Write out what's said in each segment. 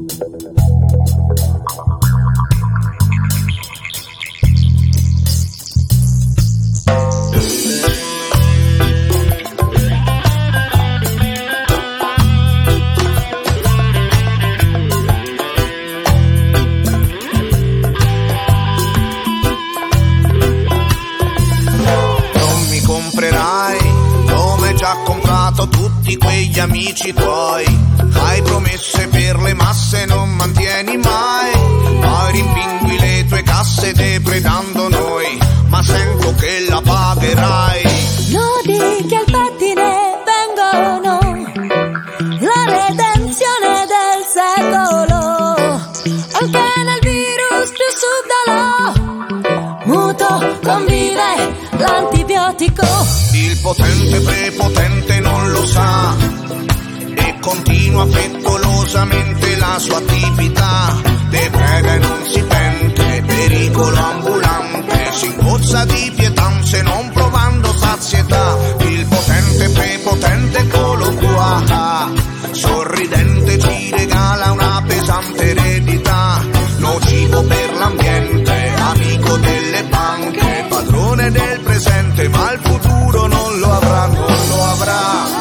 Tutti quegli amici tuoi, hai promesse per le masse, non mantieni mai. Poi rimpingui le tue casse depredando noi, ma sento che la pagherai. Nodi che al pettine vengono, la redenzione del secolo. Anche nel virus più subdolo, muto convive l'antibiotico. Il potente prepotente non lo sa e continua frettolosamente la sua attività. Depreda e non si pente, pericolo ambulante, si ingozza di pietanze non provando sazietà. Il potente prepotente eccolo qua, sorridente ci regala una pesante eredità. Nocivo per l'ambiente, amico delle banche, padrone del presente, ma il futuro non lo avrà, non lo avrà.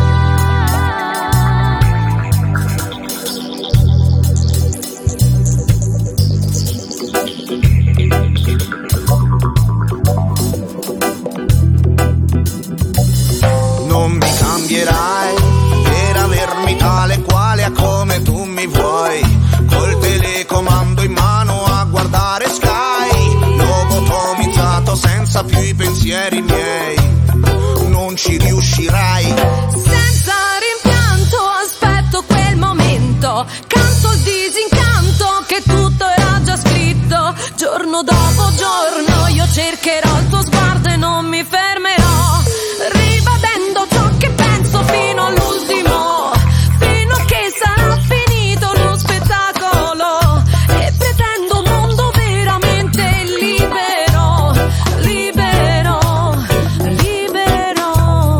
Non mi cambierai per avermi tale quale a come tu mi vuoi, col telecomando in mano a guardare Sky, lobotomizzato senza più i pensieri miei, non ci riuscirai. Senza rimpianto aspetto quel momento, canto il disincanto che tutto era già scritto. Giorno dopo giorno io cercherò il tuo sguardo e non mi fermerò, ribadendo ciò che penso fino all'ultimo, fino a che sarà finito lo spettacolo. E pretendo un mondo veramente libero, libero, libero.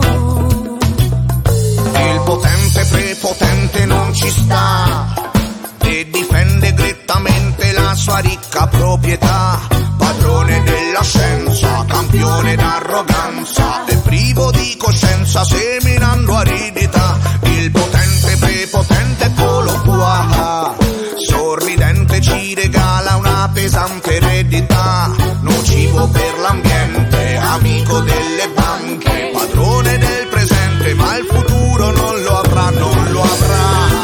Il potente prepotente non ci sta e difende grettamente la sua ricca proprietà. Padrone della scienza, campione d'arroganza e privo di coscienza, seminando aridità. Il potente prepotente eccolo qua, sorridente ci regala una pesante eredità. Nocivo per l'ambiente, amico delle banche, padrone del presente, ma il futuro non lo avrà, non lo avrà.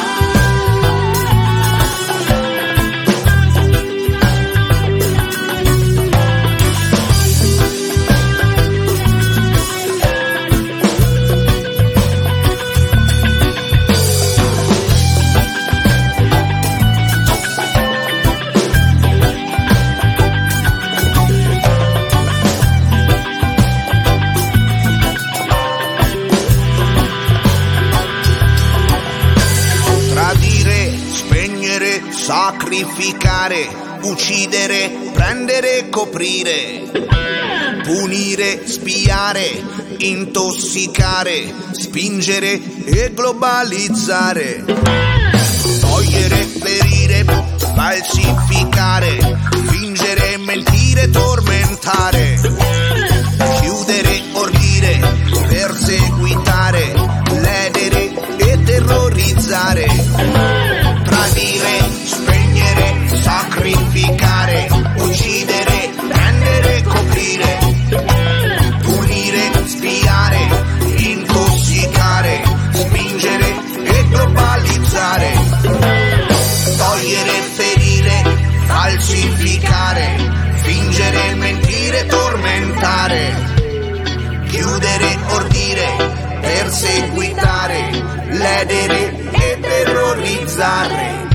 Sacrificare, uccidere, prendere, coprire, punire, spiare, intossicare, spingere e globalizzare, togliere, ferire, falsificare, fingere, mentire, tormentare, chiudere, ordire, perseguitare, ledere e terrorizzare, tradire, spegnere, sacrificare, uccidere, prendere, coprire, punire, spiare, intossicare, spingere e globalizzare, togliere, ferire, falsificare, fingere, mentire, tormentare, chiudere, ordire, perseguitare, ledere e terrorizzare.